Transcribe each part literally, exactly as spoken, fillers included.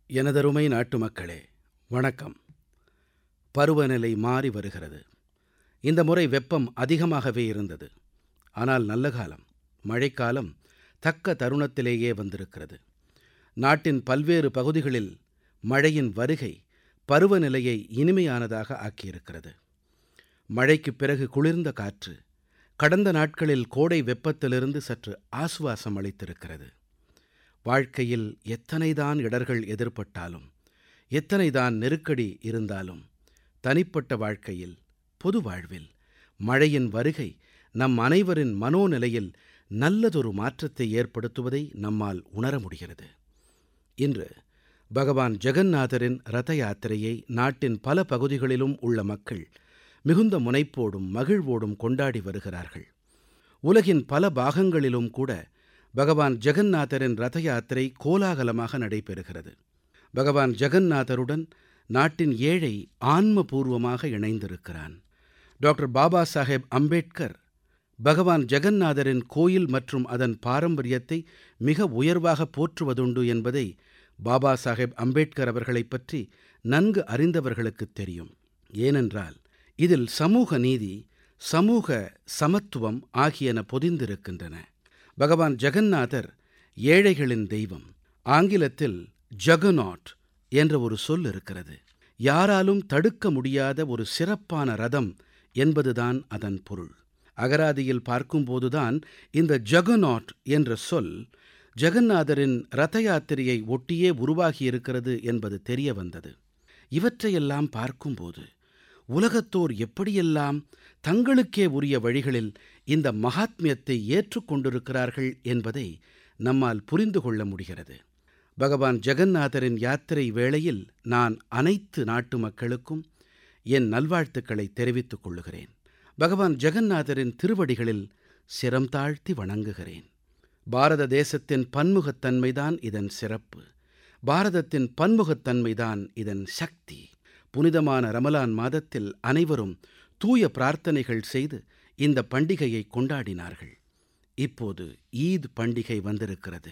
எனதருமை நாட்டுமக்களே, வணக்கம். பருவநிலை மாறி வருகிறது. இந்த முறை வெப்பம் அதிகமாகவே இருந்தது. ஆனால் நல்ல காலம், மழைக்காலம் தக்க தருணத்திலேயே வந்திருக்கிறது. நாட்டின் பல்வேறு பகுதிகளில் மழையின் வருகை பருவநிலையை இனிமையானதாக ஆக்கியிருக்கிறது. மழைக்குப் பிறகு குளிர்ந்த காற்று கடந்த நாட்களில் கோடை வெப்பத்திலிருந்து சற்று ஆசுவாசம் அளித்திருக்கிறது. வாழ்க்கையில் எத்தனைதான் இடர்கள் எதிர்ப்பட்டாலும், எத்தனைதான் நெருக்கடி இருந்தாலும், தனிப்பட்ட வாழ்க்கையில், பொது வாழ்வில் மழையின் வருகை நம் அனைவரின் மனோநிலையில் நல்லதொரு மாற்றத்தை ஏற்படுத்துவதை நம்மால் உணர முடிகிறது. இன்று பகவான் ஜகந்நாதரின் ரத யாத்திரையை நாட்டின் பல பகுதிகளிலும் உள்ள மக்கள் மிகுந்த முனைப்போடும் மகிழ்வோடும் கொண்டாடி வருகிறார்கள். உலகின் பல பாகங்களிலும் கூட பகவான் ஜகந்நாதரின் ரத யாத்திரை கோலாகலமாக நடைபெறுகிறது. பகவான் ஜகந்நாதருடன் நாட்டின் ஏழை ஆன்மபூர்வமாக இணைந்திருக்கிறான். டாக்டர் பாபா சாஹேப் அம்பேட்கர் பகவான் ஜகந்நாதரின் கோயில் மற்றும் அதன் பாரம்பரியத்தை மிக உயர்வாக போற்றுவதுண்டு என்பதை பாபா சாஹேப் அம்பேட்கர் அவர்களைப் பற்றி நன்கு அறிந்தவர்களுக்குத் தெரியும். ஏனென்றால் இதில் சமூக நீதி, சமூக சமத்துவம் ஆகியன பொதிந்திருக்கின்றன. பகவான் ஜகந்நாதர் ஏழைகளின் தெய்வம். ஆங்கிலத்தில் ஜகர்நாட் என்ற ஒரு சொல் இருக்கிறது. யாராலும் தடுக்க முடியாத ஒரு சிறப்பான ரதம் என்பதுதான் அதன் பொருள். அகராதியில் பார்க்கும்போதுதான் இந்த ஜகர்நாட் என்ற சொல் ஜகந்நாதரின் ரத யாத்திரையை ஒட்டியே உருவாகியிருக்கிறது என்பது தெரிய வந்தது. இவற்றையெல்லாம் பார்க்கும்போது உலகத்தோர் எப்படியெல்லாம் தங்களுக்கே உரிய வழிகளில் இந்த மகாத்மியத்தை ஏற்றுக்கொண்டிருக்கிறார்கள் என்பதை நம்மால் புரிந்து கொள்ள முடிகிறது. பகவான் ஜகந்நாதரின் யாத்திரை வேளையில் நான் அனைத்து நாட்டு மக்களுக்கும் என் நல்வாழ்த்துக்களை தெரிவித்துக் கொள்ளுகிறேன். பகவான் ஜகந்நாதரின் திருவடிகளில் சிரம் தாழ்த்தி வணங்குகிறேன். பாரத தேசத்தின் பன்முகத்தன்மைதான் இதன் சிறப்பு. பாரதத்தின் பன்முகத்தன்மைதான் இதன் சக்தி. புனிதமான ரமலான் மாதத்தில் அனைவரும் தூய பிரார்த்தனைகள் செய்து இந்த பண்டிகையை கொண்டாடினார்கள். இப்போது ஈத் பண்டிகை வந்திருக்கிறது.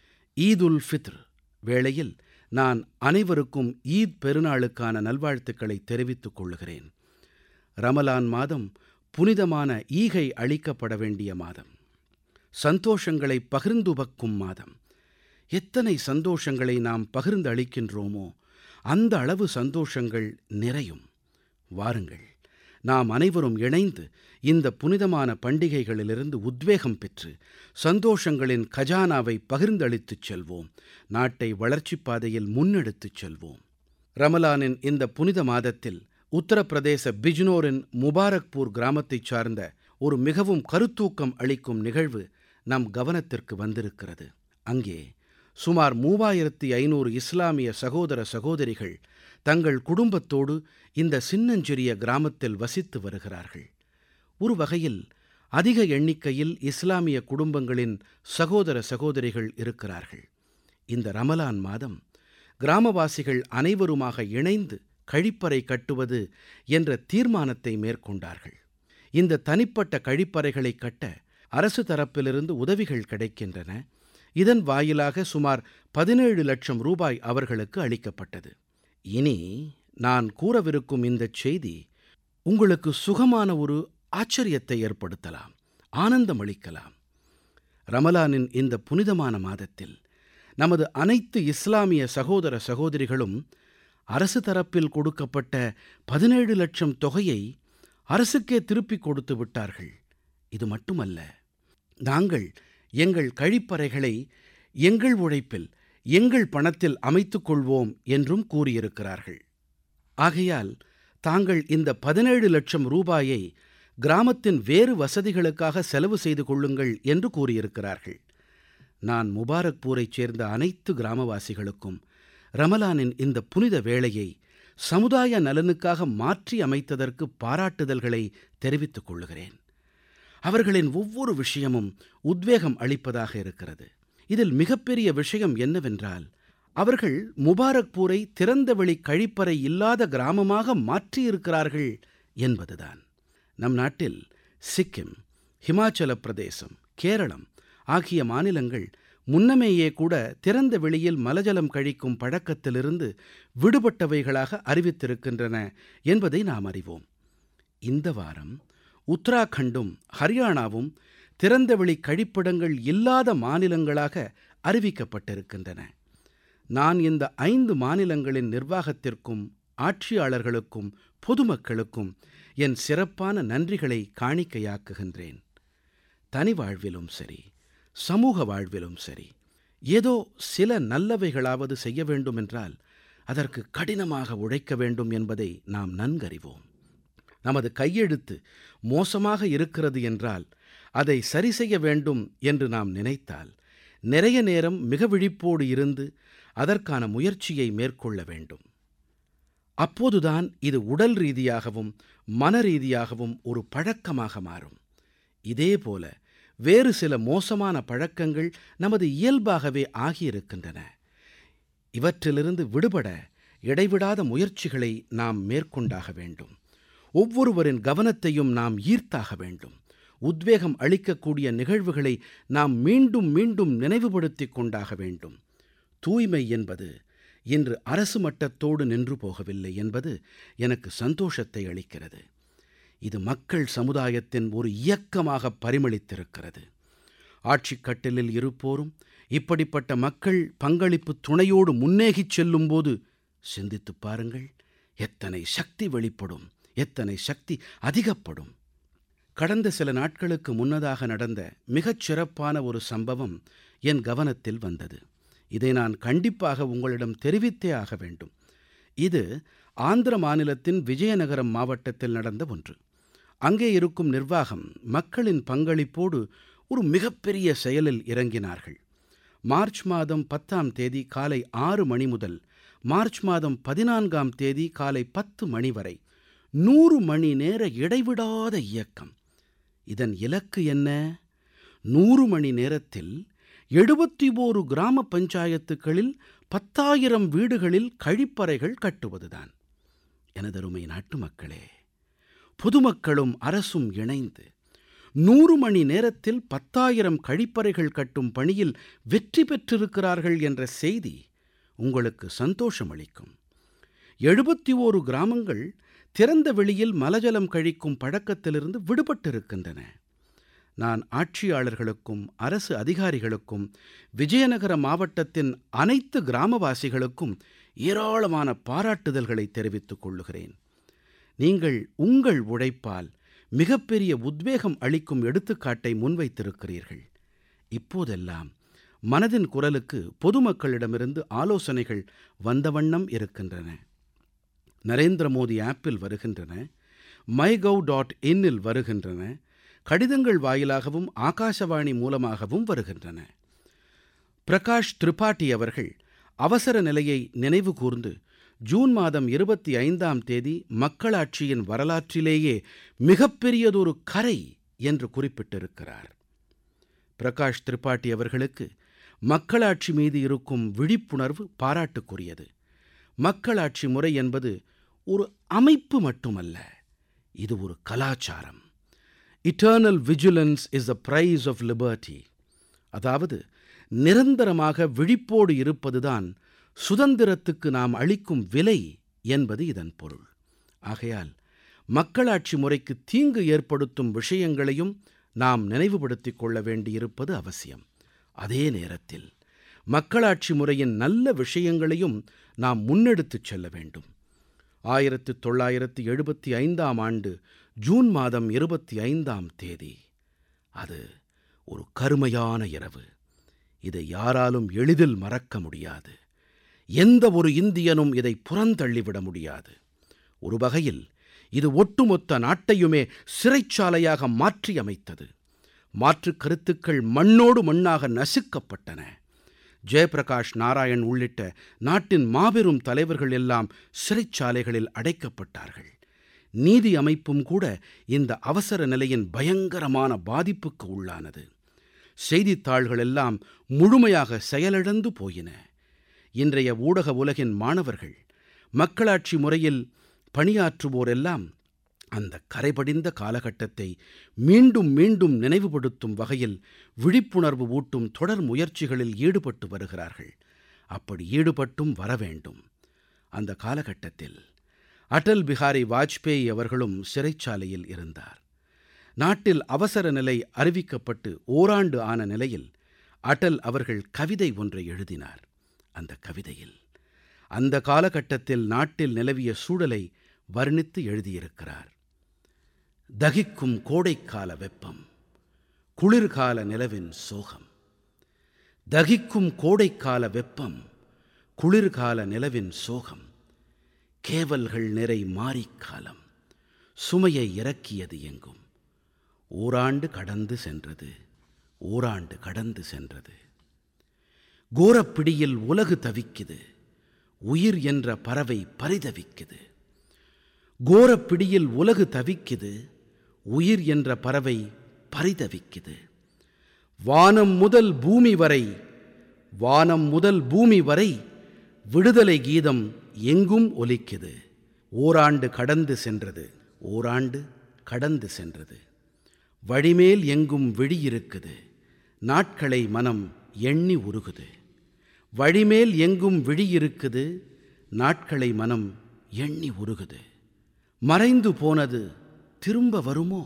ஈத் உல் ஃபித்ர் வேளையில் நான் அனைவருக்கும் ஈத் பெருநாளுக்கான நல்வாழ்த்துக்களை தெரிவித்துக் கொள்ளுகிறேன். ரமலான் மாதம் புனிதமான ஈகை அளிக்கப்பட வேண்டிய மாதம். சந்தோஷங்களை பகிர்ந்துபக்கும் மாதம். எத்தனை சந்தோஷங்களை நாம் பகிர்ந்து அளிக்கின்றோமோ அந்த அளவு சந்தோஷங்கள் நிறையும். வாருங்கள், நாம் அனைவரும் இணைந்து இந்த புனிதமான பண்டிகைகளிலிருந்து உத்வேகம் பெற்று சந்தோஷங்களின் கஜானாவை பகிர்ந்தளித்துச் செல்வோம். நாட்டை வளர்ச்சிப் பாதையில் முன்னெடுத்துச் செல்வோம். ரமலானின் இந்த புனித மாதத்தில் உத்தரப்பிரதேச பிஜ்னோரின் முபாரக்பூர் கிராமத்தைச் சார்ந்த ஒரு மிகவும் கருத்தூக்கம் அளிக்கும் நிகழ்வு நம் கவனத்திற்கு வந்திருக்கிறது. அங்கே சுமார் மூவாயிரத்து ஐநூறு இஸ்லாமிய சகோதர சகோதரிகள் தங்கள் குடும்பத்தோடு இந்த சின்னஞ்சிறிய கிராமத்தில் வசித்து வருகிறார்கள். ஒரு வகையில் அதிக எண்ணிக்கையில் இஸ்லாமிய குடும்பங்களின் சகோதர சகோதரிகள் இருக்கிறார்கள். இந்த ரமலான் மாதம் கிராமவாசிகள் அனைவருமாக இணைந்து கழிப்பறை கட்டுவது என்ற தீர்மானத்தை மேற்கொண்டார்கள். இந்த தனிப்பட்ட கழிப்பறைகளை கட்ட அரசு தரப்பிலிருந்து உதவிகள் கிடைக்கின்றன. இதன் வாயிலாக சுமார் பதினேழு லட்சம் ரூபாய் அவர்களுக்கு அளிக்கப்பட்டது. இனி நான் கூறவிருக்கும் இந்தச் செய்தி உங்களுக்கு சுகமான ஒரு ஆச்சரியத்தை ஏற்படுத்தலாம், ஆனந்தம் அளிக்கலாம். ரமலானின் இந்த புனிதமான மாதத்தில் நமது அனைத்து இஸ்லாமிய சகோதர சகோதரிகளும் அரசு தரப்பில் கொடுக்கப்பட்ட பதினேழு லட்சம் தொகையை அரசுக்கே திருப்பிக் கொடுத்து விட்டார்கள். இது மட்டுமல்ல, நாங்கள் எங்கள் கழிப்பறைகளை எங்கள் உழைப்பில், எங்கள் பணத்தில் அமைத்துக் கொள்வோம் என்றும் கூறியிருக்கிறார்கள். ஆகையால் தாங்கள் இந்த பதினேழு லட்சம் ரூபாயை கிராமத்தின் வேறு வசதிகளுக்காக செலவு செய்து கொள்ளுங்கள் என்று கூறியிருக்கிறார்கள். நான் முபாரக்பூரைச் சேர்ந்த அனைத்து கிராமவாசிகளுக்கும் ரமலானின் இந்த புனித வேளையை சமுதாய நலனுக்காக மாற்றி அமைத்ததற்கு பாராட்டுதல்களை தெரிவித்துக் கொள்ளுகிறேன். அவர்களின் ஒவ்வொரு விஷயமும் உத்வேகம் அளிப்பதாக இருக்கிறது. இதில் மிகப்பெரிய விஷயம் என்னவென்றால், அவர்கள் முபாரக்பூரை திறந்தவெளி கழிப்பறை இல்லாத கிராமமாக மாற்றியிருக்கிறார்கள் என்பதுதான். நம் நாட்டில் சிக்கிம், ஹிமாச்சல பிரதேசம், கேரளம் ஆகிய மாநிலங்கள் முன்னமேயே கூட திறந்த வெளியில் மலஜலம் கழிக்கும் பழக்கத்திலிருந்து விடுபட்டவைகளாக அறிவித்திருக்கின்றன என்பதை நாம் அறிவோம். இந்த வாரம் உத்தராகண்டும் ஹரியானாவும் திறந்தவெளி கழிப்பிடங்கள் இல்லாத மாநிலங்களாக அறிவிக்கப்பட்டிருக்கின்றன. நான் இந்த ஐந்து மாநிலங்களின் நிர்வாகத்திற்கும் ஆட்சியாளர்களுக்கும் பொதுமக்களுக்கும் என் சிறப்பான நன்றிகளை காணிக்கையாக்குகின்றேன். தனி வாழ்விலும் சரி, சமூக வாழ்விலும் சரி, ஏதோ சில நல்லவைகளாவது செய்ய வேண்டுமென்றால் அதற்கு கடினமாக உழைக்க வேண்டும் என்பதை நாம் நன்கறிவோம். நமது கையெழுத்து மோசமாக இருக்கிறது என்றால் அதை சரி செய்ய வேண்டும் என்று நாம் நினைத்தால் நிறைய நேரம் மிக விழிப்போடு இருந்து அதற்கான முயற்சியை மேற்கொள்ள வேண்டும். அப்போதுதான் இது உடல் ரீதியாகவும் மனரீதியாகவும் ஒரு பழக்கமாக மாறும். இதேபோல வேறு சில மோசமான பழக்கங்கள் நமது இயல்பாகவே ஆகியிருக்கின்றன. இவற்றிலிருந்து விடுபட இடைவிடாத முயற்சிகளை நாம் மேற்கொண்டாக வேண்டும். ஒவ்வொருவரின் கவனத்தையும் நாம் ஈர்த்தாக வேண்டும். உத்வேகம் அளிக்கக்கூடிய நிகழ்வுகளை நாம் மீண்டும் மீண்டும் நினைவுபடுத்திக் கொண்டாக வேண்டும். தூய்மை என்பது இன்று அரசு மட்டத்தோடு நின்று போகவில்லை என்பது எனக்கு சந்தோஷத்தை அளிக்கிறது. இது மக்கள் சமுதாயத்தின் ஒரு இயக்கமாக பரிமளித்திருக்கிறது. ஆட்சிக் கட்டிலில் இருப்போரும் இப்படிப்பட்ட மக்கள் பங்களிப்பு துணையோடு முன்னேகிச் செல்லும் போது சிந்தித்துப் பாருங்கள், எத்தனை சக்தி வெளிப்படும், எத்தனை சக்தி அதிகப்படும். கடந்த சில நாட்களுக்கு முன்னதாக நடந்த மிகச் சிறப்பான ஒரு சம்பவம் என் கவனத்தில் வந்தது. இதை நான் கண்டிப்பாக உங்களிடம் தெரிவித்தே ஆக வேண்டும். இது ஆந்திர மாநிலத்தின் விஜயநகரம் மாவட்டத்தில் நடந்த ஒன்று. அங்கே இருக்கும் நிர்வாகம் மக்களின் பங்களிப்போடு ஒரு மிகப்பெரிய செயலில் இறங்கினார்கள். மார்ச் மாதம் பத்தாம் தேதி காலை ஆறு மணி முதல் மார்ச் மாதம் பதினான்காம் தேதி காலை பத்து மணி வரை நூறு மணி நேர இடைவிடாத இயக்கம். இதன் இலக்கு என்ன? நூறு மணி நேரத்தில் எழுபத்தி ஓரு கிராம பஞ்சாயத்துகளில் பத்தாயிரம் வீடுகளில் கழிப்பறைகள் கட்டுவதுதான். எனதருமை நாட்டு மக்களே, பொதுமக்களும் அரசும் இணைந்து நூறு மணி நேரத்தில் பத்தாயிரம் கழிப்பறைகள் கட்டும் பணியில் வெற்றி பெற்றிருக்கிறார்கள் என்ற செய்தி உங்களுக்கு சந்தோஷம் அளிக்கும். எழுபத்தி ஓரு கிராமங்கள் திறந்த வெளியில் மலஜலம் கழிக்கும் பழக்கத்திலிருந்து விடுபட்டிருக்கின்றன. நான் ஆட்சியாளர்களுக்கும் அரசு அதிகாரிகளுக்கும் விஜயநகர மாவட்டத்தின் அனைத்து கிராமவாசிகளுக்கும் ஏராளமான பாராட்டுதல்களை தெரிவித்துக் கொள்ளுகிறேன். நீங்கள் உங்கள் உழைப்பால் மிகப்பெரிய உத்வேகம் அளிக்கும் எடுத்துக்காட்டை முன்வைத்திருக்கிறீர்கள். இப்போதெல்லாம் மனதின் குரலுக்கு பொதுமக்களிடமிருந்து ஆலோசனைகள் வந்த வண்ணம் இருக்கின்றன. நரேந்திர மோடி ஆப்பில் வருகின்றன, மைகவ் டாட் இன்னில் வருகின்றன, கடிதங்கள் வாயிலாகவும் ஆகாசவாணி மூலமாகவும் வருகின்றன. பிரகாஷ் திரிபாதி அவர்கள் அவசர நிலையை நினைவு கூர்ந்து ஜூன் மாதம் இருபத்தி ஐந்தாம் தேதி மக்களாட்சியின் வரலாற்றிலேயே மிகப்பெரியதொரு கரை என்று குறிப்பிட்டிருக்கிறார். பிரகாஷ் திரிபாதி அவர்களுக்கு மக்களாட்சி மீது இருக்கும் விழிப்புணர்வு பாராட்டுக்குரியது. மக்களாட்சி முறை என்பது ஒரு அமைப்பு மட்டுமல்ல, இது ஒரு கலாச்சாரம். Eternal vigilance is the price of liberty. அதாவது நிரந்தரமாக விழிப்போடு இருப்பதுதான் சுதந்திரத்துக்கு நாம் அளிக்கும் விலை என்பது இதன் பொருள். ஆகையால் மக்களாட்சி முறைக்கு தீங்கு ஏற்படுத்தும் விஷயங்களையும் நாம் நினைவுபடுத்திக் கொள்ள வேண்டியிருப்பது அவசியம். அதே நேரத்தில் மக்களாட்சி முறையின் நல்ல விஷயங்களையும் நாம் முன்னெடுத்துச் செல்ல வேண்டும். ஆயிரத்து தொள்ளாயிரத்து எழுபத்தி ஐந்தாம் ஆண்டு ஜூன் மாதம் இருபத்தி ஐந்தாம் தேதி அது ஒரு கருமையான இரவு. இதை யாராலும் எளிதில் மறக்க முடியாது. எந்த ஒரு இந்தியனும் இதை புறந்தள்ளிவிட முடியாது. ஒரு வகையில் இது ஒட்டுமொத்த நாட்டையுமே சிறைச்சாலையாக மாற்றி அமைத்தது. மாற்றுக் கருத்துக்கள் மண்ணோடு மண்ணாக நசுக்கப்பட்டன. ஜெயப்பிரகாஷ் நாராயண் உள்ளிட்ட நாட்டின் மாபெரும் தலைவர்கள் எல்லாம் சிறைச்சாலைகளில் அடைக்கப்பட்டார்கள். நீதி அமைப்பும் கூட இந்த அவசர நிலையின் பயங்கரமான பாதிப்புக்கு உள்ளானது. செய்தித்தாள்கள் எல்லாம் முழுமையாக செயலிழந்து போயின. இன்றைய ஊடக உலகின் மாணவர்கள், மக்களாட்சி முறையில் பணியாற்றுவோர் எல்லாம் அந்த கரைபடிந்த காலகட்டத்தை மீண்டும் மீண்டும் நினைவுபடுத்தும் வகையில் விழிப்புணர்வு ஊட்டும் தொடர் முயற்சிகளில் ஈடுபட்டு வருகிறார்கள். அப்படி ஈடுபட்டும் வர வேண்டும். அந்த காலகட்டத்தில் அடல் பிஹாரி வாஜ்பேயி அவர்களும் சிறைச்சாலையில் இருந்தார். நாட்டில் அவசர நிலை அறிவிக்கப்பட்டு ஓராண்டு ஆன நிலையில் அடல் அவர்கள் கவிதை ஒன்றை எழுதினார். அந்த கவிதையில் அந்த காலகட்டத்தில் நாட்டில் நிலவிய சூழலை வர்ணித்து எழுதியிருக்கிறார். தகிக்கும் கோடைக்கால வெப்பம், குளிர்கால நிலவின் சோகம். தகிக்கும் கோடைக்கால வெப்பம், குளிர்கால நிலவின் சோகம். கேவல்கள் நிறை மாரிக்காலம், சுமையை இறக்கியது எங்கும். ஓராண்டு கடந்து சென்றது, ஓராண்டு கடந்து சென்றது. கோரப்பிடியில் உலகு தவிக்குது, உயிர் என்ற பறவை பரிதவிக்குது. கோரப்பிடியில் உலகு தவிக்குது, உயிர் என்ற பறவை பரிதவிக்குது. வானம் முதல் பூமி வரை, வானம் முதல் பூமி வரை விடுதலை கீதம் எங்கும் ஒலிக்குது. ஓராண்டு கடந்து சென்றது, ஓராண்டு கடந்து சென்றது. வழிமேல் எங்கும் விழியிருக்குது, நாட்களை மனம் எண்ணி உருகுது. வழிமேல் எங்கும் விழியிருக்குது, நாட்களை மனம் எண்ணி உருகுது. மறைந்து போனது திரும்ப வருமோ,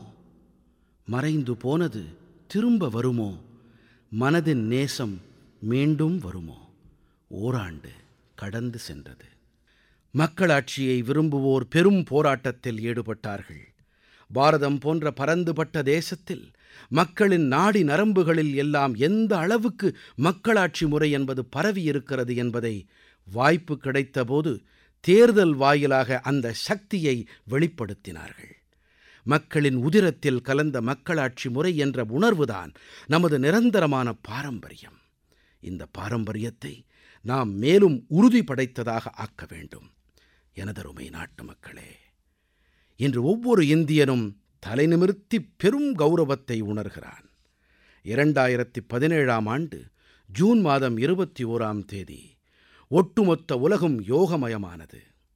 மறைந்து போனது திரும்ப வருமோ, மனதின் நேசம் மீண்டும் வருமோ. ஓராண்டு கடந்து சென்றது. மக்களாட்சியை விரும்புவோர் பெரும் போராட்டத்தில் ஈடுபட்டார்கள். பாரதம் போன்ற பரந்துபட்ட தேசத்தில் மக்களின் நாடி நரம்புகளில் எல்லாம் எந்த அளவுக்கு மக்களாட்சி முறை என்பது பரவி இருக்கிறது என்பதை வாய்ப்பு கிடைத்தபோது தேர்தல் வாயிலாக அந்த சக்தியை வெளிப்படுத்தினார்கள். மக்களின் உதிரத்தில் கலந்த மக்களாட்சி முறை என்ற உணர்வுதான் நமது நிரந்தரமான பாரம்பரியம். இந்த பாரம்பரியத்தை நாம் மேலும் உறுதி படைத்ததாக ஆக்க வேண்டும். எனதருமை நாட்டு மக்களே, இன்று ஒவ்வொரு இந்தியனும் தலை நிமிர்த்தி பெரும் கௌரவத்தை உணர்கிறான். இரண்டாயிரத்தி பதினேழாம் ஆண்டு ஜூன் மாதம் இருபத்தி ஓராம் தேதி ஒட்டுமொத்த உலகும் யோகமயமானது.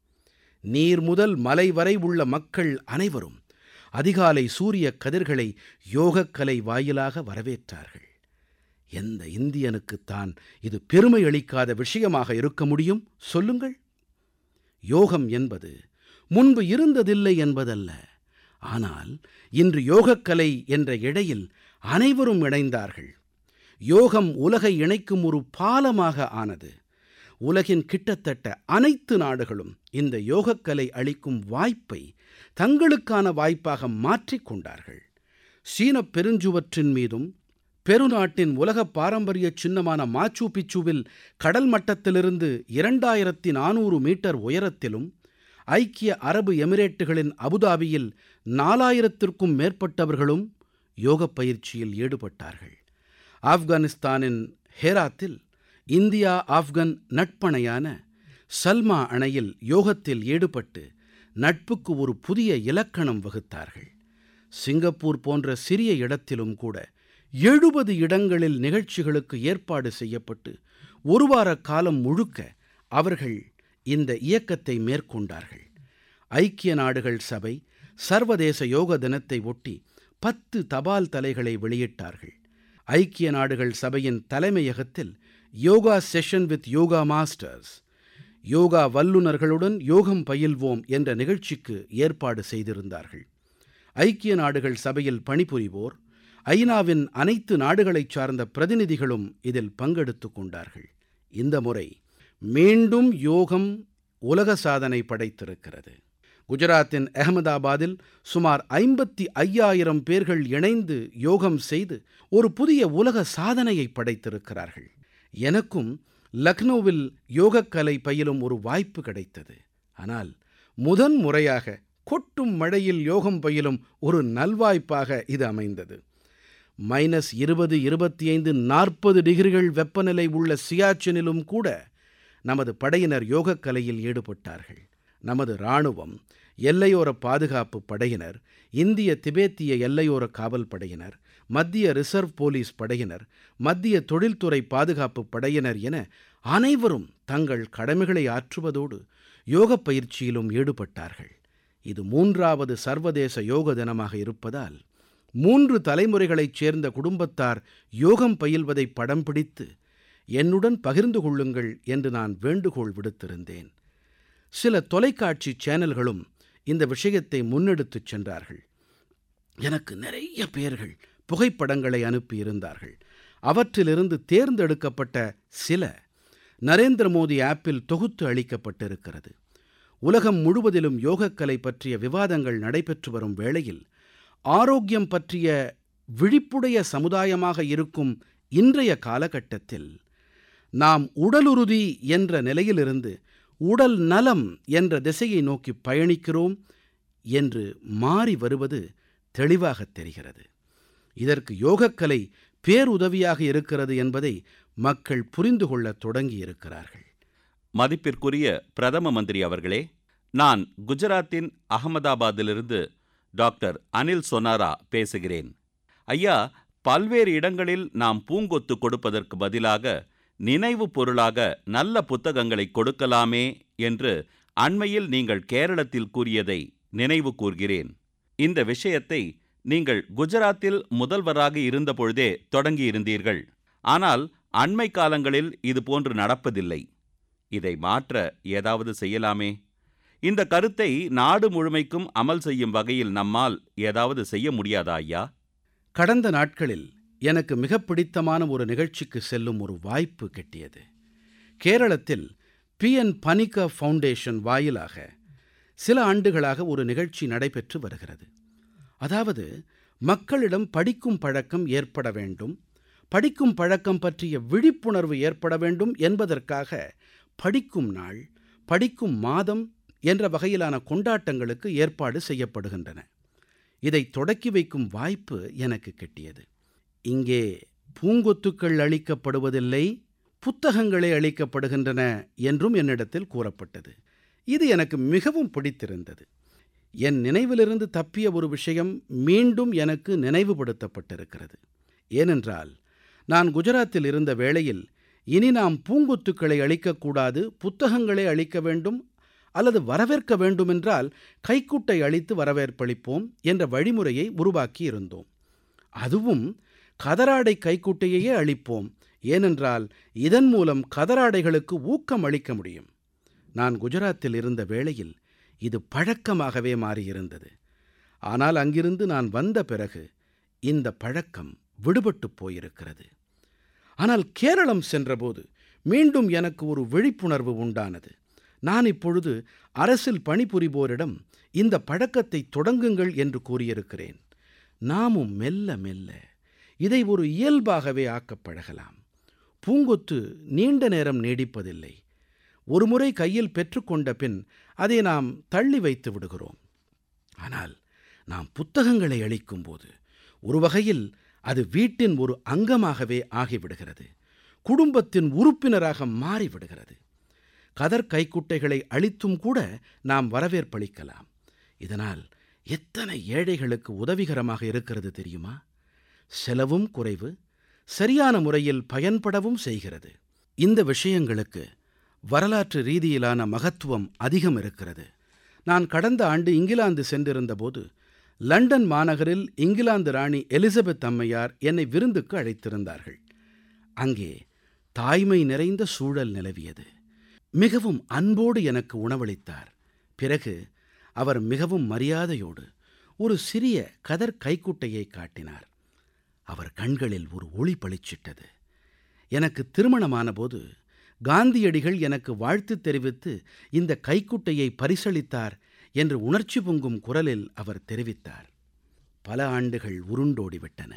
நீர் முதல் மலை வரை உள்ள மக்கள் அனைவரும் அதிகாலை சூரிய கதிர்களை யோகக்கலை வாயிலாக வரவேற்றார்கள். எந்த இந்தியனுக்குத்தான் இது பெருமை அளிக்காத விஷயமாக இருக்க முடியும் சொல்லுங்கள்? யோகம் என்பது முன்பு இருந்ததில்லை என்பதல்ல. ஆனால் இன்று யோகக்கலை என்ற இழையில் அனைவரும் இணைந்தார்கள். யோகம் உலகை இணைக்கும் ஒரு பாலமாக ஆனது. உலகின் கிட்டத்தட்ட அனைத்து நாடுகளும் இந்த யோகக்கலை அளிக்கும் வாய்ப்பை தங்களுக்கான வாய்ப்பாக மாற்றிக் கொண்டார்கள். சீனப் பெருஞ்சுவற்றின் மீதும் பெருநாட்டின் உலக பாரம்பரிய சின்னமான மாச்சு பிச்சுவில் கடல் மட்டத்திலிருந்து இரண்டாயிரத்தி நானூறு மீட்டர் உயரத்திலும், ஐக்கிய அரபு எமிரேட்டுகளின் அபுதாபியில் நாலாயிரத்திற்கும் மேற்பட்டவர்களும் யோகப் பயிற்சியில் ஈடுபட்டார்கள். ஆப்கானிஸ்தானின் ஹேராத்தில் இந்தியா ஆப்கன் நட்பணையான சல்மா அணையில் யோகத்தில் ஈடுபட்டு நட்புக்கு ஒரு புதிய இலக்கணம் வகுத்தார்கள். சிங்கப்பூர் போன்ற சிறிய இடத்திலும் கூட எழுபது இடங்களில் நிகழ்ச்சிகளுக்கு ஏற்பாடு செய்யப்பட்டு ஒரு வார காலம் முழுக்க அவர்கள் இந்த இயக்கத்தை மேற்கொண்டார்கள். ஐக்கிய நாடுகள் சபை சர்வதேச யோக தினத்தை ஒட்டி பத்து தபால் தலைகளை வெளியிட்டார்கள். ஐக்கிய நாடுகள் சபையின் தலைமையகத்தில் yoga session with yoga masters, yoga வல்லுநர்களுடன் யோகம் பயில்வோம் என்ற நிகழ்ச்சிக்கு ஏற்பாடு செய்திருந்தார்கள். ஐக்கிய நாடுகள் சபையில் பணிபுரிவோர், ஐநாவின் அனைத்து நாடுகளைச் சார்ந்த பிரதிநிதிகளும் இதில் பங்கெடுத்துக் கொண்டார்கள். இந்த முறை மீண்டும் யோகம் உலக சாதனை படைத்திருக்கிறது. குஜராத்தின் அஹ்மதாபாத்தில் சுமார் ஐம்பத்தி ஐயாயிரம் பேர்கள் இணைந்து யோகம் செய்து ஒரு புதிய உலக சாதனையை படைத்திருக்கிறார்கள். எனக்கும் லக்னோவில் யோகக்கலை பயிலும் ஒரு வாய்ப்பு கிடைத்தது. ஆனால் முதன் முறையாக கொட்டும் மழையில் யோகம் பயிலும் ஒரு நல்வாய்ப்பாக இது அமைந்தது. மைனஸ் இருபது இருபத்தி ஐந்து நாற்பது டிகிரிகள் வெப்பநிலை உள்ள சியாச்சினிலும் கூட நமது படையினர் யோகக்கலையில் ஈடுபட்டார்கள். நமது இராணுவம், எல்லையோர பாதுகாப்பு படையினர், இந்திய திபேத்திய எல்லையோர காவல் படையினர், மத்திய ரிசர்வ் போலீஸ் படையினர், மத்திய தொழில்துறை பாதுகாப்பு படையினர் என அனைவரும் தங்கள் கடமைகளை ஆற்றுவதோடு யோகப் பயிற்சியிலும் ஈடுபட்டார்கள். இது மூன்றாவது சர்வதேச யோக தினமாக இருப்பதால் மூன்று தலைமுறைகளைச் சேர்ந்த குடும்பத்தார் யோகம் பயில்வதை படம் பிடித்து என்னுடன் பகிர்ந்து கொள்ளுங்கள் என்று நான் வேண்டுகோள் விடுத்திருந்தேன். சில தொலைக்காட்சி சேனல்களும் இந்த விஷயத்தை முன்னெடுத்துச் சென்றார்கள். எனக்கு நிறைய பேர்கள் புகைப்படங்களை அனுப்பியிருந்தார்கள். அவற்றிலிருந்து தேர்ந்தெடுக்கப்பட்ட சில நரேந்திர மோடி ஆப்பில் தொகுத்து அளிக்கப்பட்டிருக்கிறது. உலகம் முழுவதிலும் யோகக்கலை பற்றிய விவாதங்கள் நடைபெற்று வரும் வேளையில் ஆரோக்கியம் பற்றிய விழிப்புடைய சமுதாயமாக இருக்கும் இன்றைய காலகட்டத்தில் நாம் உடலுறுதி என்ற நிலையிலிருந்து உடல் நலம் என்ற திசையை நோக்கி பயணிக்கிறோம் என்று மாறி வருவது தெளிவாகத் தெரிகிறது. இதற்கு யோகக்கலை பேருதவியாக இருக்கிறது என்பதை மக்கள் புரிந்து கொள்ளத் தொடங்கியிருக்கிறார்கள். மதிப்பிற்குரிய பிரதம மந்திரி அவர்களே, நான் குஜராத்தின் அகமதாபாத்திலிருந்து டாக்டர் அனில் சொனாரா பேசுகிறேன். ஐயா, பல்வேறு இடங்களில் நாம் பூங்கொத்து கொடுப்பதற்கு பதிலாக நினைவு பொருளாக நல்ல புத்தகங்களை கொடுக்கலாமே என்று அண்மையில் நீங்கள் கேரளத்தில் கூறியதை நினைவு கூர்கிறேன். இந்த விஷயத்தை நீங்கள் குஜராத்தில் முதல்வராக இருந்தபொழுதே தொடங்கியிருந்தீர்கள். ஆனால் அண்மை காலங்களில் இது போன்று நடப்பதில்லை. இதை மாற்ற ஏதாவது செய்யலாமே? இந்த கருத்தை நாடு முழுமைக்கும் அமல் செய்யும் வகையில் நம்மால் ஏதாவது செய்ய முடியாதா ஐயா? கடந்த நாட்களில் எனக்கு மிக பிடித்தமான ஒரு நிகழ்ச்சிக்கு செல்லும் ஒரு வாய்ப்பு கிட்டியது. கேரளத்தில் பி என் பனிக ஃபவுண்டேஷன் வாயிலாக சில ஆண்டுகளாக ஒரு நிகழ்ச்சி நடைபெற்று வருகிறது. அதாவது, மக்களிடம் படிக்கும் பழக்கம் ஏற்பட வேண்டும், படிக்கும் பழக்கம் பற்றிய விழிப்புணர்வு ஏற்பட வேண்டும் என்பதற்காக படிக்கும் நாள், படிக்கும் மாதம் என்ற வகையிலான கொண்டாட்டங்களுக்கு ஏற்பாடு செய்யப்படுகின்றன. இதை தொடக்கி வைக்கும் வாய்ப்பு எனக்கு கிட்டியது. இங்கே பூங்கொத்துக்கள் அளிக்கப்படுவதில்லை, புத்தகங்களே அளிக்கப்படுகின்றன என்றும் என்னிடத்தில் கூறப்பட்டது. இது எனக்கு மிகவும் பிடித்திருந்தது. என் நினைவிலிருந்து தப்பிய ஒரு விஷயம் மீண்டும் எனக்கு நினைவுபடுத்தப்பட்டிருக்கிறது. ஏனென்றால், நான் குஜராத்தில் இருந்த வேளையில் இனி நாம் பூங்கொத்துக்களை அளிக்கக்கூடாது, புத்தகங்களே அளிக்க வேண்டும், அல்லது வரவேற்க வேண்டுமென்றால் கைக்குட்டை அளித்து வரவேற்பளிப்போம் என்ற வழிமுறையை உருவாக்கி இருந்தோம். அதுவும் கதராடை கைக்குட்டையையே அளிப்போம், ஏனென்றால் இதன் மூலம் கதராடைகளுக்கு ஊக்கம் அளிக்க முடியும். நான் குஜராத்தில் இருந்த வேளையில் இது பழக்கமாகவே மாறியிருந்தது. ஆனால் அங்கிருந்து நான் வந்த பிறகு இந்த பழக்கம் விடுபட்டு போயிருக்கிறது. ஆனால் கேரளம் சென்றபோது மீண்டும் எனக்கு ஒரு விழிப்புணர்வு உண்டானது. நான் இப்பொழுது அரசில் பணிபுரிவோரிடம் இந்த பழக்கத்தை தொடங்குங்கள் என்று கூறியிருக்கிறேன். நாமும் மெல்ல மெல்ல இதை ஒரு இயல்பாகவே ஆக்கப் பழகலாம். பூங்கொத்து நீண்ட நேரம் நீடிப்பதில்லை. ஒருமுறை கையில் பெற்றுக்கொண்ட பின் அதை நாம் தள்ளி வைத்து விடுகிறோம். ஆனால் நாம் புத்தகங்களை அளிக்கும்போது ஒரு வகையில் அது வீட்டின் ஒரு அங்கமாகவே ஆகிவிடுகிறது, குடும்பத்தின் உறுப்பினராக மாறிவிடுகிறது. கதர் கைக்குட்டைகளை அளித்தும் கூட நாம் வரவேற்பளிக்கலாம். இதனால் எத்தனை ஏழைகளுக்கு உதவிகரமாக இருக்கிறது தெரியுமா? செலவும் குறைவு, சரியான முறையில் பயன்படவும் செய்கிறது. இந்த விஷயங்களுக்கு வரலாற்று ரீதியிலான மகத்துவம் அதிகம் இருக்கிறது. நான் கடந்த ஆண்டு இங்கிலாந்து சென்றிருந்த போது லண்டன் மாநகரில் இங்கிலாந்து ராணி எலிசபெத் அம்மையார் என்னை விருந்துக்கு அழைத்திருந்தார்கள். அங்கே தாய்மை நிறைந்த சூழல் நிலவியது. மிகவும் அன்போடு எனக்கு உணவளித்தார். பிறகு அவர் மிகவும் மரியாதையோடு ஒரு சிறிய கதர் கைக்குட்டையை காட்டினார். அவர் கண்களில் ஒரு ஒளி பளிச்சிட்டது. எனக்கு திருமணமான போது காந்தியடிகள் எனக்கு வாழ்த்து தெரிவித்து இந்த கைக்குட்டையை பரிசளித்தார் என்று உணர்ச்சி பொங்கும் குரலில் அவர் தெரிவித்தார். பல ஆண்டுகள் உருண்டோடிவிட்டன.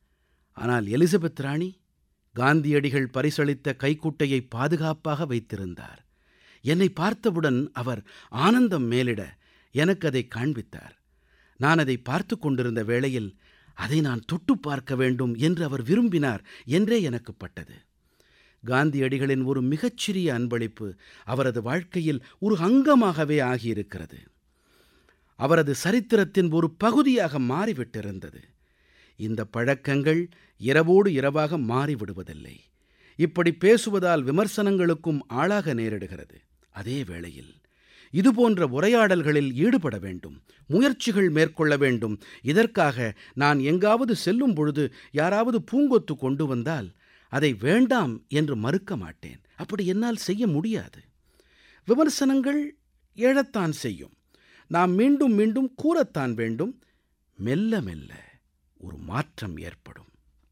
ஆனால் எலிசபெத் ராணி காந்தியடிகள் பரிசளித்த கைக்குட்டையை பாதுகாப்பாக வைத்திருந்தார். என்னை பார்த்தவுடன் அவர் ஆனந்தம் மேலிட எனக்கு அதை காண்பித்தார். நான் அதை பார்த்து கொண்டிருந்த வேளையில் அதை நான் தொட்டு பார்க்க வேண்டும் என்று அவர் விரும்பினார் என்றே எனக்கு பட்டது. காந்தியடிகளின் ஒரு மிகச்சிறிய அன்பளிப்பு அவரது வாழ்க்கையில் ஒரு அங்கமாகவே ஆகியிருக்கிறது. அவரது சரித்திரத்தின் ஒரு பகுதியாக மாறிவிட்டிருந்தது. இந்த பழக்கங்கள் இரவோடு இரவாக மாறிவிடுவதில்லை. இப்படி பேசுவதால் விமர்சனங்களுக்கும் ஆளாக நேரிடுகிறது. அதே வேளையில் இதுபோன்ற உரையாடல்களில் ஈடுபட வேண்டும், முயற்சிகள் மேற்கொள்ள வேண்டும். இதற்காக நான் எங்காவது செல்லும் பொழுது யாராவது பூங்கொத்து கொண்டு வந்தால் அதை வேண்டாம் என்று மறுக்க மாட்டேன். அப்படி என்னால் செய்ய முடியாது. விமர்சனங்கள் எழத்தான் செய்யும். நாம் மீண்டும் மீண்டும் கூறத்தான் வேண்டும். மெல்ல மெல்ல ஒரு மாற்றம் ஏற்படும்.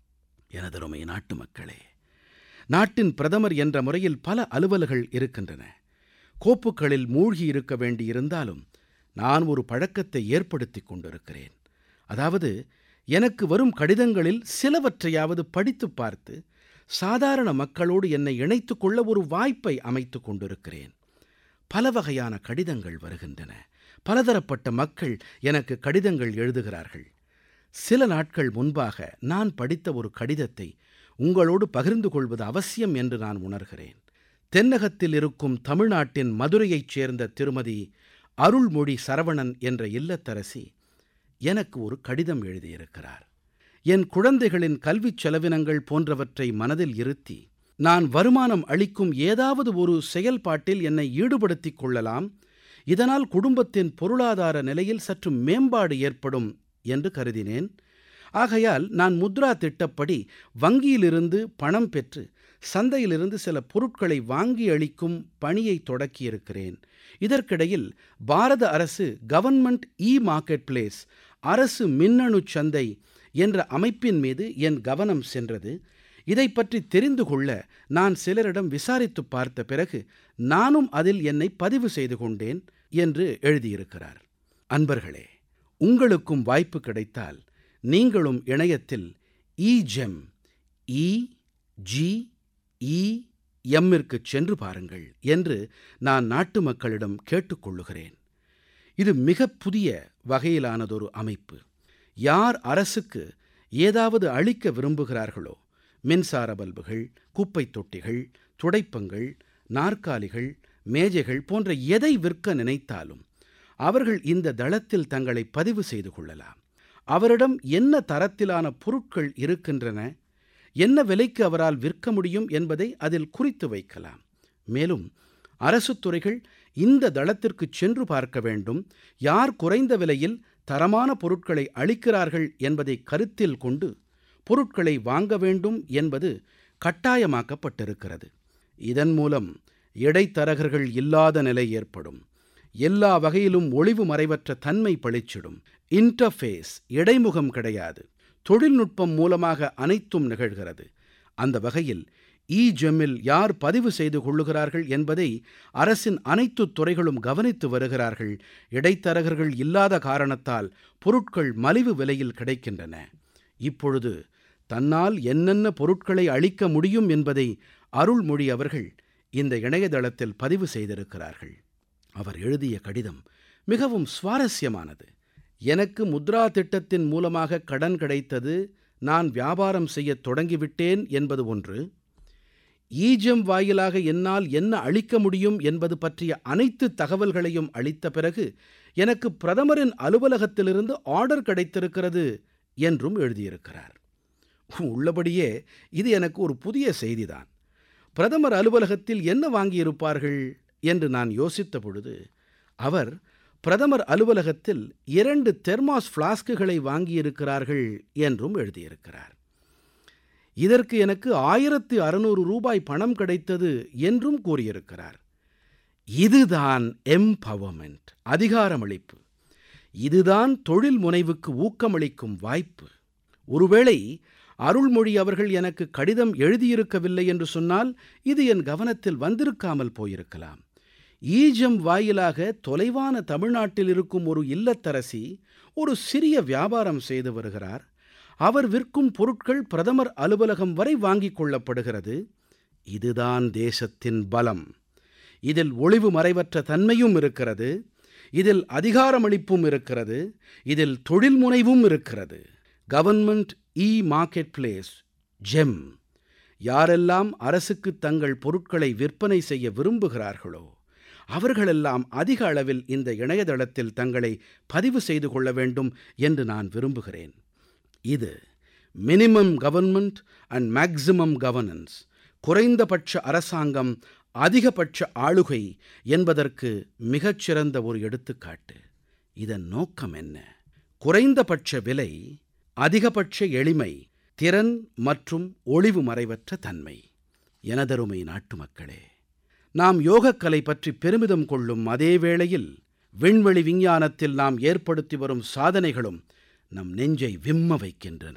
எனதருமை நாட்டு மக்களே, நாட்டின் பிரதமர் என்ற முறையில் பல அலுவல்கள் இருக்கின்றன. கோப்புகளில் மூழ்கி இருக்க வேண்டியிருந்தாலும் நான் ஒரு பழக்கத்தை ஏற்படுத்திக் கொண்டிருக்கிறேன். அதாவது, எனக்கு வரும் கடிதங்களில் சிலவற்றையாவது படித்துப் பார்த்து சாதாரண மக்களோடு என்னை இணைத்துக் கொள்ள ஒரு வாய்ப்பை அமைத்துக் கொண்டிருக்கிறேன். பல வகையான கடிதங்கள் வருகின்றன. பலதரப்பட்ட மக்கள் எனக்கு கடிதங்கள் எழுதுகிறார்கள். சில நாட்கள் முன்பாக நான் படித்த ஒரு கடிதத்தை உங்களோடு பகிர்ந்து கொள்வது அவசியம் என்று நான் உணர்கிறேன். தென்னகத்தில் இருக்கும் தமிழ்நாட்டின் மதுரையைச் சேர்ந்த திருமதி அருள்மொழி சரவணன் என்ற இல்லத்தரசி எனக்கு ஒரு கடிதம் எழுதியிருக்கிறார். என் குழந்தைகளின் கல்விச் செலவினங்கள் போன்றவற்றை மனதில் இருத்தி நான் வருமானம் அளிக்கும் ஏதாவது ஒரு செயல்பாட்டில் என்னை ஈடுபடுத்திக் கொள்ளலாம், இதனால் குடும்பத்தின் பொருளாதார நிலையில் சற்று மேம்பாடு ஏற்படும் என்று கருதினேன். ஆகையால் நான் முத்ரா திட்டப்படி வங்கியிலிருந்து பணம் பெற்று சந்தையிலிருந்து சில பொருட்களை வாங்கி அளிக்கும் பணியை தொடக்கியிருக்கிறேன். இதற்கிடையில் பாரத அரசு கவர்ன்மெண்ட் இ மார்க்கெட் பிளேஸ், அரசு மின்னணு சந்தை என்ற அமைப்பின் மீது என் கவனம் சென்றது. இதை பற்றி தெரிந்து கொள்ள நான் சிலரிடம் விசாரித்து பார்த்த பிறகு நானும் அதில் என்னை பதிவு செய்து கொண்டேன் என்று எழுதியிருக்கிறார். அன்பர்களே, உங்களுக்கும் வாய்ப்பு கிடைத்தால் நீங்களும் இணையத்தில் இஜெம் இ ஜி இ எம்மிற்கு சென்று பாருங்கள் என்று நான் நாட்டு மக்களிடம் கேட்டுக்கொள்ளுகிறேன். இது மிக புதிய வகையிலானதொரு அமைப்பு. யார் அரசுக்கு ஏதாவது அளிக்க விரும்புகிறார்களோ, மின்சார பல்புகள், குப்பைத் தொட்டிகள், துடைப்பங்கள், நாற்காலிகள், மேஜைகள் போன்ற எதை விற்க நினைத்தாலும் அவர்கள் இந்த தளத்தில் தங்களை பதிவு செய்து கொள்ளலாம். அவரிடம் என்ன தரத்திலான பொருட்கள் இருக்கின்றன, என்ன விலைக்கு அவரால் விற்க முடியும் என்பதை அதில் குறித்து வைக்கலாம். மேலும் அரசுத் துறைகள் இந்த தளத்திற்கு சென்று பார்க்க வேண்டும், யார் குறைந்த விலையில் தரமான பொருட்களை அளிக்கிறார்கள் என்பதை கருத்தில் கொண்டு பொருட்களை வாங்க வேண்டும் என்பது கட்டாயமாக்கப்பட்டிருக்கிறது. இதன் மூலம் இடைத்தரகர்கள் இல்லாத நிலை ஏற்படும். எல்லா வகையிலும் ஒளிவு மறைவற்ற தன்மை பளிச்சிடும். இன்டர்ஃபேஸ், இடைமுகம் கிடையாது. தொழில்நுட்பம் மூலமாக அனைத்தும் நிகழ்கிறது. அந்த வகையில் இஜெம்மில் யார் பதிவு செய்து கொள்ளுகிறார்கள் என்பதை அரசின் அனைத்து துறைகளும் கவனித்து வருகிறார்கள். இடைத்தரகர்கள் இல்லாத காரணத்தால் பொருட்கள் மலிவு விலையில் கிடைக்கின்றன. இப்பொழுது தன்னால் என்னென்ன பொருட்களை அளிக்க முடியும் என்பதை அருள்மொழி அவர்கள் இந்த இணையதளத்தில் பதிவு செய்திருக்கிறார்கள். அவர் எழுதிய கடிதம் மிகவும் சுவாரஸ்யமானது. எனக்கு முத்ரா திட்டத்தின் மூலமாக கடன் கிடைத்தது, நான் வியாபாரம் செய்யத் தொடங்கிவிட்டேன் என்பது ஒன்று. இஜெம் வாயிலாக என்னால் என்ன அளிக்க முடியும் என்பது பற்றிய அனைத்து தகவல்களையும் அளித்த பிறகு எனக்கு பிரதமரின் அலுவலகத்திலிருந்து ஆர்டர் கிடைத்திருக்கிறது என்றும் எழுதியிருக்கிறார். உள்ளபடியே இது எனக்கு ஒரு புதிய செய்திதான். பிரதமர் அலுவலகத்தில் என்ன வாங்கியிருப்பார்கள் என்று நான் யோசித்த பொழுது அவர் பிரதமர் அலுவலகத்தில் இரண்டு தெர்மாஸ் ஃப்ளாஸ்குகளை வாங்கியிருக்கிறார்கள் என்றும் எழுதியிருக்கிறார். இதற்கு எனக்கு ஆயிரத்து அறுநூறு ரூபாய் பணம் கிடைத்தது என்றும் கூறியிருக்கிறார். இதுதான் எம்பவர்மெண்ட், அதிகாரமளிப்பு. இதுதான் தொழில் முனைவுக்கு ஊக்கமளிக்கும் வாய்ப்பு. ஒருவேளை அருள்மொழி அவர்கள் எனக்கு கடிதம் எழுதியிருக்கவில்லை என்று சொன்னால் இது என் கவனத்தில் வந்திருக்காமல் போயிருக்கலாம். இஜெம் வாயிலாக தொலைவான தமிழ்நாட்டில் இருக்கும் ஒரு இல்லத்தரசி ஒரு சிறிய வியாபாரம் செய்து வருகிறார். அவர் விற்கும் பொருட்கள் பிரதமர் அலுவலகம் வரை வாங்கிக் கொள்ளப்படுகிறது. இதுதான் தேசத்தின் பலம். இதில் ஒளிவு மறைவற்ற தன்மையும் இருக்கிறது, இதில் அதிகாரமளிப்பும் இருக்கிறது, இதில் தொழில் முனைவும் இருக்கிறது. Government e market place, GeM. யாரெல்லாம் அரசுக்கு தங்கள் பொருட்களை விற்பனை செய்ய விரும்புகிறார்களோ அவர்களெல்லாம் அதிக அளவில் இந்த இணையதளத்தில் தங்களை பதிவு செய்து கொள்ள வேண்டும் என்று நான் விரும்புகிறேன். இது minimum government and maximum governance, குறைந்தபட்ச அரசாங்கம், அதிகபட்ச ஆளுகை என்பதற்கு மிகச்சிறந்த ஒரு எடுத்துக்காட்டு. இதன் நோக்கம் என்ன? குறைந்தபட்ச விலை, அதிகபட்ச எளிமை, திறன் மற்றும் ஒளிவு மறைவற்ற தன்மை. எனதருமை நாட்டுமக்களே, நாம் யோகக்கலை பற்றி பெருமிதம் கொள்ளும் அதே வேளையில் விண்வெளி விஞ்ஞானத்தில் நாம் ஏற்படுத்தி வரும் சாதனைகளும் நம் நெஞ்சை விம்ம வைக்கின்றன.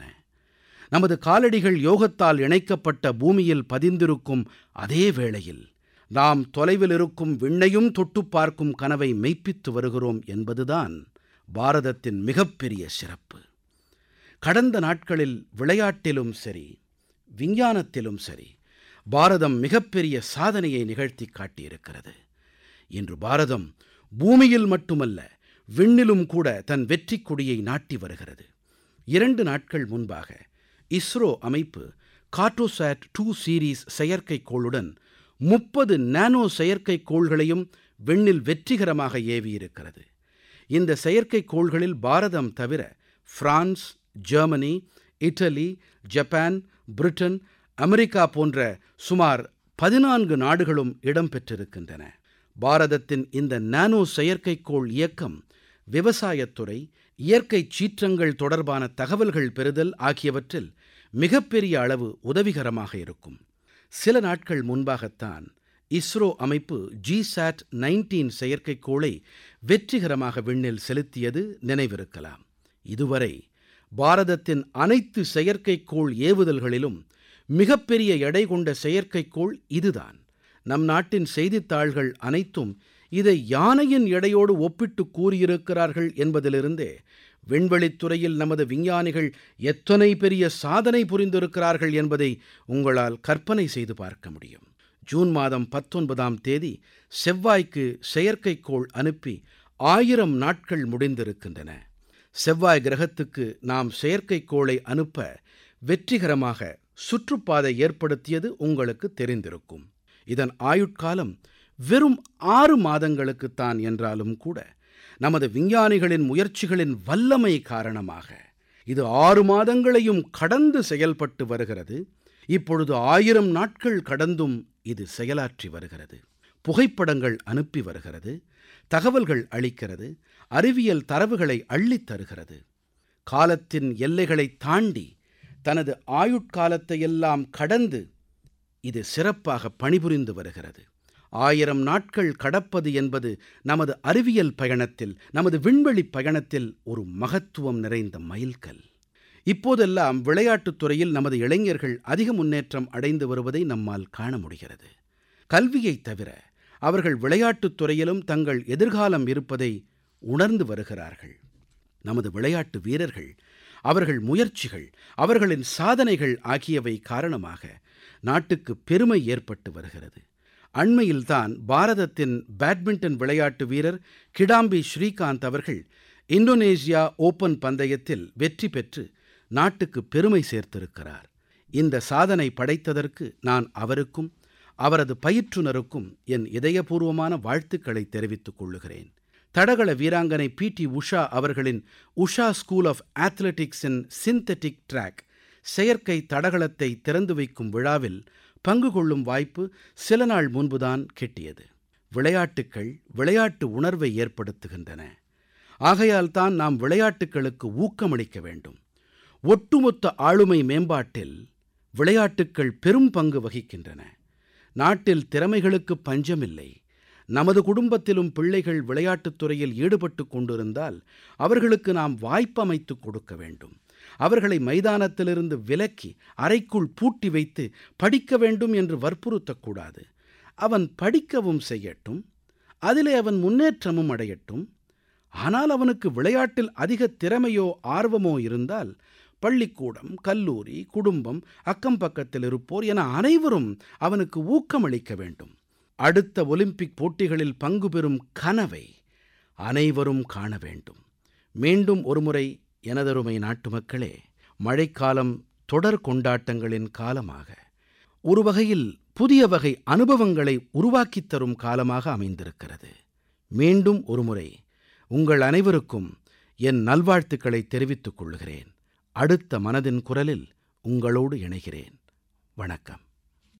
நமது காலடிகள் யோகத்தால் இணைக்கப்பட்ட பூமியில் பதிந்திருக்கும் அதே வேளையில் நாம் தொலைவில் இருக்கும் விண்ணையும் தொட்டுப் பார்க்கும் கனவை மெய்ப்பித்து வருகிறோம் என்பதுதான் பாரதத்தின் மிகப்பெரிய சிறப்பு. கடந்த நாட்களில் விளையாட்டிலும் சரி, விஞ்ஞானத்திலும் சரி, பாரதம் மிகப்பெரிய சாதனையை நிகழ்த்தி காட்டியிருக்கிறது. இன்று பாரதம் பூமியில் மட்டுமல்ல, விண்ணிலும் கூட தன் வெற்றிக் கொடியை நாட்டி வருகிறது. இரண்டு நாட்கள் முன்பாக இஸ்ரோ அமைப்பு கார்ட்டோசாட் டூ சீரீஸ் செயற்கைக்கோளுடன் முப்பது நானோ செயற்கைக்கோள்களையும் விண்ணில் வெற்றிகரமாக ஏவியிருக்கிறது. இந்த செயற்கைக்கோள்களில் பாரதம் தவிர France, Germany, Italy, Japan, Britain, America போன்ற சுமார் பதினான்கு நாடுகளும் இடம்பெற்றிருக்கின்றன. பாரதத்தின் இந்த நானோ செயற்கைக்கோள் இயக்கம் விவசாயத்துறை, இயற்கைச் சீற்றங்கள் தொடர்பான தகவல்கள் பெறுதல் ஆகியவற்றில் மிகப்பெரிய அளவு உதவிகரமாக இருக்கும். சில நாட்கள் முன்பாகத்தான் இஸ்ரோ அமைப்பு ஜிசாட் பதினொன்று செயற்கைக்கோளை வெற்றிகரமாக விண்ணில் செலுத்தியது நினைவிருக்கலாம். இதுவரை பாரதத்தின் அனைத்து செயற்கைக்கோள் ஏவுதல்களிலும் மிகப்பெரிய எடை கொண்ட செயற்கைக்கோள் இதுதான். நம் நாட்டின் செய்தித்தாள்கள் அனைத்தும் இதை யானையின் எடையோடு ஒப்பிட்டு கூறியிருக்கிறார்கள் என்பதிலிருந்தே விண்வெளித்துறையில் நமது விஞ்ஞானிகள் எத்தனை பெரிய சாதனை புரிந்திருக்கிறார்கள் என்பதை உங்களால் கற்பனை செய்து பார்க்க முடியும். ஜூன் மாதம் பத்தொன்பதாம் தேதி செவ்வாய்க்கு செயற்கைக்கோள் அனுப்பி ஆயிரம் நாட்கள் முடிந்திருக்கின்றன. செவ்வாய் கிரகத்துக்கு நாம் செயற்கைக்கோளை அனுப்ப வெற்றிகரமாக சுற்றுப்பாதை ஏற்படுத்தியது உங்களுக்கு தெரிந்திருக்கும். இதன் ஆயுட்காலம் வெறும் ஆறு மாதங்களுக்குத்தான் என்றாலும் கூட நமது விஞ்ஞானிகளின் முயற்சிகளின் வல்லமை காரணமாக இது ஆறு மாதங்களையும் கடந்து செயல்பட்டு வருகிறது. இப்பொழுது ஆயிரம் நாட்கள் கடந்தும் இது செயலாற்றி வருகிறது. புகைப்படங்கள் அனுப்பி வருகிறது, தகவல்கள் அளிக்கிறது, அறிவியல் தரவுகளை அள்ளித் தருகிறது. காலத்தின் எல்லைகளை தாண்டி தனது ஆயுட்காலத்தையெல்லாம் கடந்து இது சிறப்பாக பணிபுரிந்து வருகிறது. ஆயிரம் நாட்கள் கடப்பது என்பது நமது அறிவியல் பயணத்தில், நமது விண்வெளி பயணத்தில் ஒரு மகத்துவம் நிறைந்த மைல்கல். இப்போதெல்லாம் விளையாட்டுத் துறையில் நமது இளைஞர்கள் அதிக முன்னேற்றம் அடைந்து வருவதை நம்மால் காண முடிகிறது. கல்வியைத் தவிர அவர்கள் விளையாட்டுத் துறையிலும் தங்கள் எதிர்காலம் இருப்பதை உணர்ந்து வருகிறார்கள். நமது விளையாட்டு வீரர்கள், அவர்கள் முயற்சிகள், அவர்களின் சாதனைகள் ஆகியவை காரணமாக நாட்டுக்கு பெருமை ஏற்பட்டு வருகிறது. அண்மையில்தான் பாரதத்தின் பேட்மிண்டன் விளையாட்டு வீரர் கிடாம்பி ஸ்ரீகாந்த் அவர்கள் இந்தோனேசியா ஓபன் பந்தயத்தில் வெற்றி பெற்று நாட்டுக்கு பெருமை சேர்த்திருக்கிறார். இந்த சாதனை படைத்ததற்கு நான் அவருக்கும் அவரது பயிற்றுனருக்கும் என் இதயபூர்வமான வாழ்த்துக்களை தெரிவித்துக் கொள்ளுகிறேன். தடகள வீராங்கனை பி டி உஷா அவர்களின் உஷா ஸ்கூல் ஆஃப் அத்லெட்டிக்ஸின் சிந்தெட்டிக் ட்ராக் செயற்கை தடகளத்தை திறந்து வைக்கும் விழாவில் பங்கு கொள்ளும் வாய்ப்பு சில நாள் முன்புதான் கிட்டியது. விளையாட்டுக்கள் விளையாட்டு உணர்வை ஏற்படுத்துகின்றன. ஆகையால் தான் நாம் விளையாட்டுக்களுக்கு ஊக்கமளிக்க வேண்டும். ஒட்டுமொத்த ஆளுமை மேம்பாட்டில் விளையாட்டுக்கள் பெரும் பங்கு வகிக்கின்றன. நாட்டில் திறமைகளுக்கு பஞ்சமில்லை. நமது குடும்பத்திலும் பிள்ளைகள் விளையாட்டுத் துறையில் ஈடுபட்டு கொண்டிருந்தால் அவர்களுக்கு நாம் வாய்ப்பமைத்து கொடுக்க வேண்டும். அவர்களை மைதானத்திலிருந்து விலக்கி அறைக்குள் பூட்டி வைத்து படிக்க வேண்டும் என்று வற்புறுத்தக்கூடாது. அவன் படிக்கவும் செய்யட்டும், அதிலே அவன் முன்னேற்றமும் அடையட்டும். ஆனால் அவனுக்கு விளையாட்டில் அதிக திறமையோ ஆர்வமோ இருந்தால் பள்ளிக்கூடம், கல்லூரி, குடும்பம், அக்கம் பக்கத்தில் இருப்போர் என அனைவரும் அவனுக்கு ஊக்கமளிக்க வேண்டும். அடுத்த ஒலிம்பிக் போட்டிகளில் பங்கு பெறும் கனவை அனைவரும் காண வேண்டும். மீண்டும் ஒருமுறை எனதருமை நாட்டுமக்களே, மழைக்காலம் தொடர் கொண்டாட்டங்களின் காலமாக, ஒரு வகையில் புதிய வகை அனுபவங்களை உருவாக்கித் தரும் காலமாக அமைந்திருக்கிறது. மீண்டும் ஒருமுறை உங்கள் அனைவருக்கும் என் நல்வாழ்த்துக்களை தெரிவித்துக் கொள்கிறேன். அடுத்த மனதின் குரலில் உங்களோடு இணைகிறேன். வணக்கம்.